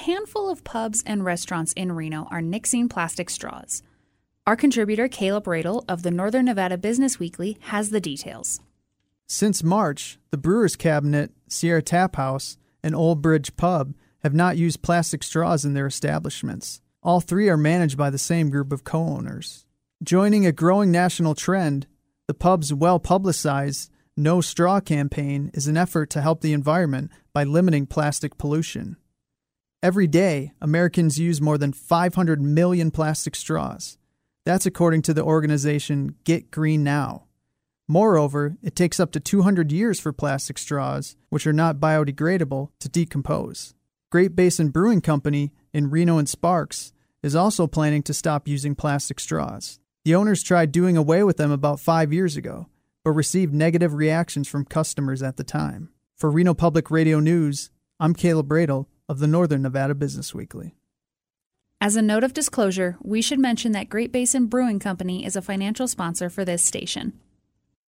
handful of pubs and restaurants in Reno are nixing plastic straws. Our contributor, Caleb Radel of the Northern Nevada Business Weekly, has the details. Since March, the Brewers Cabinet, Sierra Tap House, and Old Bridge Pub have not used plastic straws in their establishments. All three are managed by the same group of co-owners. Joining a growing national trend, the pub's well-publicized No Straw campaign is an effort to help the environment by limiting plastic pollution. Every day, Americans use more than 500 million plastic straws. That's according to the organization Get Green Now. Moreover, it takes up to 200 years for plastic straws, which are not biodegradable, to decompose. Great Basin Brewing Company in Reno and Sparks is also planning to stop using plastic straws. The owners tried doing away with them about 5 years ago, but received negative reactions from customers at the time. For Reno Public Radio News, I'm Caleb Radel of the Northern Nevada Business Weekly. As a note of disclosure, we should mention that Great Basin Brewing Company is a financial sponsor for this station.